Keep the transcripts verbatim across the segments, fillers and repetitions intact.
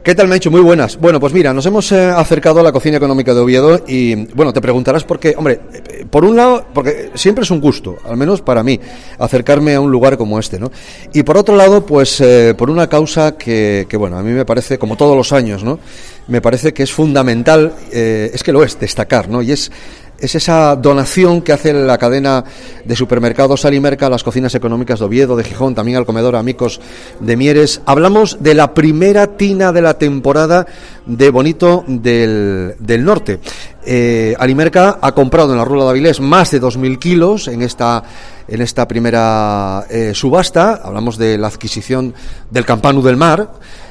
¿Qué tal, Menchu? Muy buenas. Bueno, pues mira, nos hemos eh, acercado a la cocina económica de Oviedo y, bueno, te preguntarás por qué. Hombre, eh, por un lado, porque siempre es un gusto, al menos para mí, acercarme a un lugar como este, ¿no? Y por otro lado, pues eh, por una causa que, que, bueno, a mí me parece, como todos los años, ¿no? Me parece que es fundamental, eh, es que lo es, destacar, ¿no? Y es... es esa donación que hace la cadena de supermercados Alimerca a las cocinas económicas de Oviedo, de Gijón, también al comedor Amigos de Mieres. Hablamos de la primera tina de la temporada de Bonito del, del Norte. Eh, Alimerca ha comprado en la Rula de Avilés más de dos mil kilos en esta en esta primera eh, subasta. Hablamos de la adquisición del Campanu del Mar.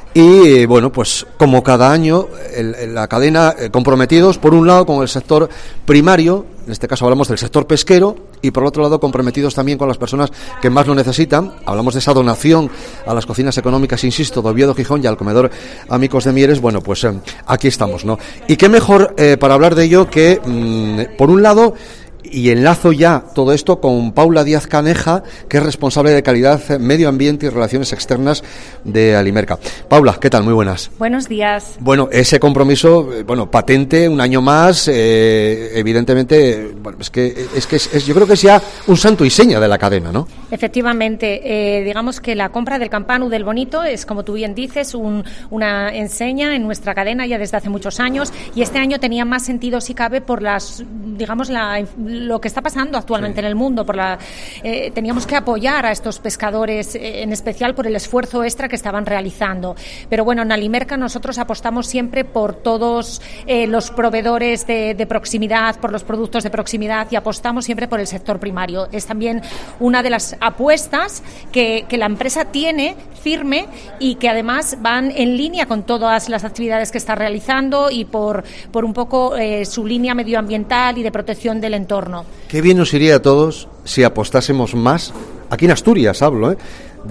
Y, bueno, pues como cada año, el, el, la cadena, eh, comprometidos, por un lado, con el sector primario, en este caso hablamos del sector pesquero, y por otro lado, comprometidos también con las personas que más lo necesitan. Hablamos de esa donación a las cocinas económicas, insisto, de Oviedo, Gijón y al comedor Amigos de Mieres. Bueno, pues eh, aquí estamos, ¿no? Y qué mejor eh, para hablar de ello que, mmm, por un lado... Y enlazo ya todo esto con Paula Díaz Caneja, que es responsable de calidad, medio ambiente y relaciones externas de Alimerca. Paula, ¿qué tal? Muy buenas. Buenos días. Bueno, ese compromiso, bueno, patente, un año más, eh, evidentemente, bueno, es que, es que es, es, yo creo que es ya un santo y seña de la cadena, ¿no? Efectivamente, eh, digamos que la compra del Campanu del Bonito es, como tú bien dices, un, una enseña en nuestra cadena ya desde hace muchos años, y este año tenía más sentido, si cabe, por las, digamos, la lo que está pasando actualmente sí. en el mundo. Por la, eh, teníamos que apoyar a estos pescadores, eh, en especial por el esfuerzo extra que estaban realizando. Pero bueno, en Alimerca nosotros apostamos siempre por todos eh, los proveedores de, de proximidad, por los productos de proximidad, y apostamos siempre por el sector primario. Es también una de las apuestas que, que la empresa tiene firme y que además van en línea con todas las actividades que está realizando y por, por un poco eh, su línea medioambiental y de protección del entorno. Qué bien nos iría a todos si apostásemos más, aquí en Asturias hablo, ¿eh?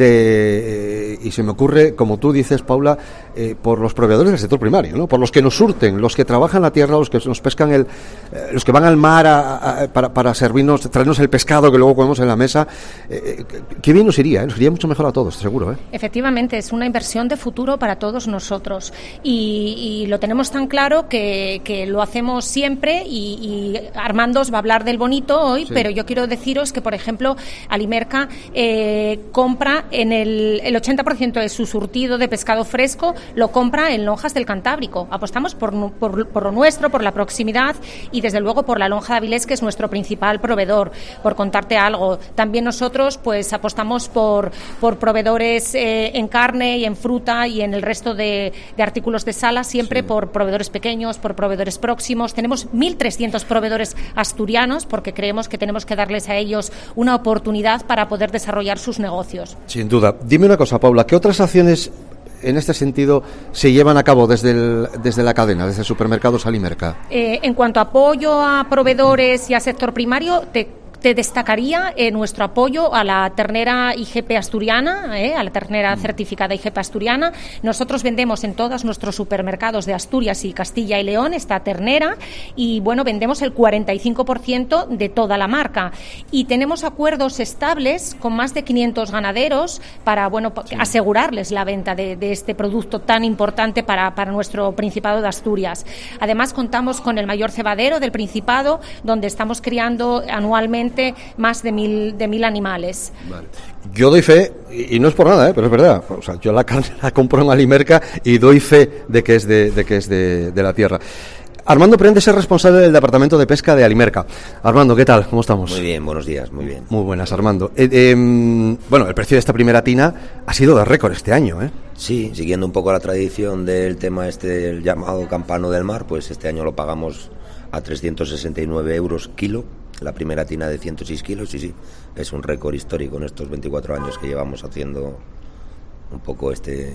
De, eh, y se me ocurre, como tú dices, Paula, eh, por los proveedores del sector primario, ¿no? Por los que nos surten, los que trabajan la tierra, los que nos pescan el, eh, los que van al mar a, a, para, para servirnos, traernos el pescado que luego comemos en la mesa. Eh, eh, qué bien nos iría, ¿eh? Nos iría mucho mejor a todos, seguro, ¿eh? Efectivamente, es una inversión de futuro para todos nosotros y, y lo tenemos tan claro que, que lo hacemos siempre y, y Armando os va a hablar del Bonito hoy, sí. Pero yo quiero deciros que, por ejemplo, Alimerca eh, compra en el, el ochenta por ciento de su surtido de pescado fresco lo compra en lonjas del Cantábrico. Apostamos por, por, por lo nuestro, por la proximidad y desde luego por la lonja de Avilés, que es nuestro principal proveedor, por contarte algo. También nosotros pues apostamos por, por proveedores eh, en carne y en fruta y en el resto de, de artículos de sala, siempre sí. Por proveedores pequeños, por proveedores próximos. Tenemos mil trescientos proveedores asturianos porque creemos que tenemos que darles a ellos una oportunidad para poder desarrollar sus negocios. Sin duda. Dime una cosa, Paula, ¿qué otras acciones en este sentido se llevan a cabo desde, el, desde la cadena, desde Supermercados Alimerca? Eh, en cuanto a apoyo a proveedores y a sector primario, te Te destacaría eh, nuestro apoyo a la ternera I G P asturiana, eh, a la ternera certificada I G P asturiana. Nosotros vendemos en todos nuestros supermercados de Asturias y Castilla y León esta ternera y, bueno, vendemos el cuarenta y cinco por ciento de toda la marca. Y tenemos acuerdos estables con más de quinientos ganaderos para, bueno, sí. asegurarles la venta de, de este producto tan importante para, para nuestro Principado de Asturias. Además, contamos con el mayor cebadero del Principado, donde estamos criando anualmente más de mil de mil animales. Vale. Yo doy fe, y, y no es por nada, ¿eh? Pero es verdad. O sea, yo la carne la compro en Alimerca y doy fe de que es de, de que es de, de la tierra. Armando Prendes es responsable del Departamento de Pesca de Alimerca. Armando, ¿qué tal? ¿Cómo estamos? Muy bien, buenos días, muy bien. Muy buenas, Armando. Eh, eh, bueno, el precio de esta primera tina ha sido de récord este año, ¿eh? Sí, siguiendo un poco la tradición del tema este, el llamado Campano del Mar, pues este año lo pagamos a trescientos sesenta y nueve euros kilo. La primera tina de ciento seis kilos, y sí, es un récord histórico en estos veinticuatro años que llevamos haciendo un poco este...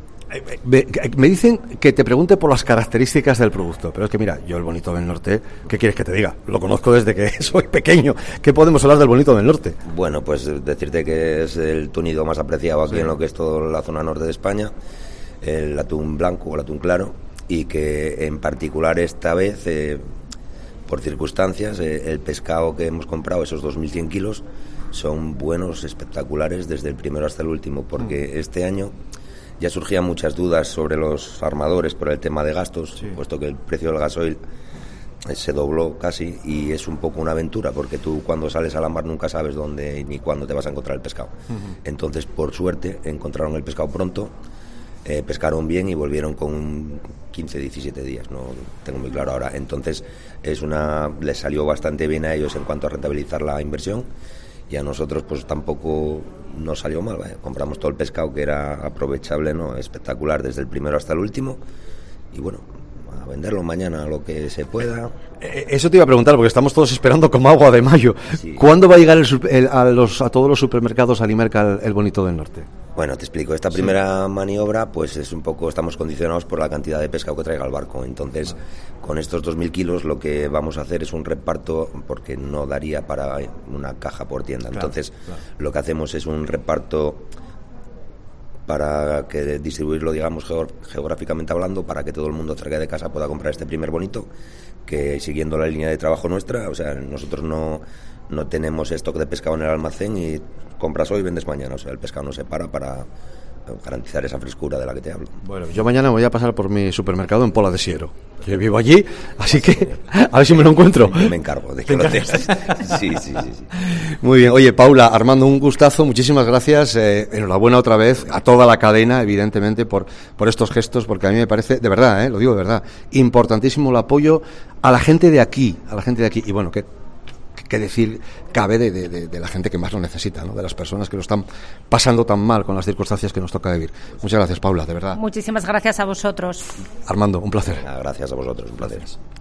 Me, me dicen que te pregunte por las características del producto, pero es que mira, yo el Bonito del Norte, ¿qué quieres que te diga? Lo conozco desde que soy pequeño. ¿Qué podemos hablar del Bonito del Norte? Bueno, pues decirte que es el túnido más apreciado aquí sí. en lo que es toda la zona norte de España, el atún blanco o el atún claro, y que en particular esta vez... Eh, por circunstancias, eh, el pescado que hemos comprado, esos dos mil cien kilos, son buenos, espectaculares, desde el primero hasta el último, porque este año ya surgían muchas dudas sobre los armadores por el tema de gastos, sí. puesto que el precio del gasoil se dobló casi y es un poco una aventura porque tú cuando sales a la mar nunca sabes dónde ni cuándo te vas a encontrar el pescado. Uh-huh. Entonces, por suerte, encontraron el pescado pronto, eh, pescaron bien y volvieron con quince, diecisiete días, no tengo muy claro ahora. Entonces, es una les salió bastante bien a ellos en cuanto a rentabilizar la inversión y a nosotros pues tampoco nos salió mal, ¿vale? Compramos todo el pescado que era aprovechable, no espectacular desde el primero hasta el último y bueno, a venderlo mañana lo que se pueda. Eso te iba a preguntar porque estamos todos esperando como agua de mayo. Sí. ¿Cuándo va a llegar el, el, a, los, a todos los supermercados Alimerca el, el bonito del norte? Bueno, te explico. Esta primera sí. maniobra, pues es un poco, estamos condicionados por la cantidad de pescado que traiga el barco. Entonces, ah. con estos dos mil kilos lo que vamos a hacer es un reparto porque no daría para una caja por tienda. Claro, Entonces, claro. lo que hacemos es un reparto para que distribuirlo, digamos, geográficamente hablando, para que todo el mundo cerca de casa pueda comprar este primer bonito, que siguiendo la línea de trabajo nuestra, o sea, nosotros no, no tenemos stock de pescado en el almacén y compras hoy y vendes mañana, o sea, el pescado no se para para garantizar esa frescura de la que te hablo. Bueno, yo mañana voy a pasar por mi supermercado en Pola de Siero. Yo vivo allí, así que a ver si me lo encuentro. Yo me encargo de que lo tengas. Sí, sí, sí, sí. Muy bien. Oye, Paula, Armando, un gustazo. Muchísimas gracias. Eh, enhorabuena otra vez a toda la cadena, evidentemente, por, por estos gestos, porque a mí me parece, de verdad, eh, lo digo de verdad, importantísimo el apoyo a la gente de aquí, a la gente de aquí. Y bueno, que qué decir cabe de, de, de la gente que más lo necesita, ¿no? De las personas que lo están pasando tan mal con las circunstancias que nos toca vivir. Muchas gracias, Paula, de verdad. Muchísimas gracias a vosotros. Armando, un placer. Gracias a vosotros, un placer.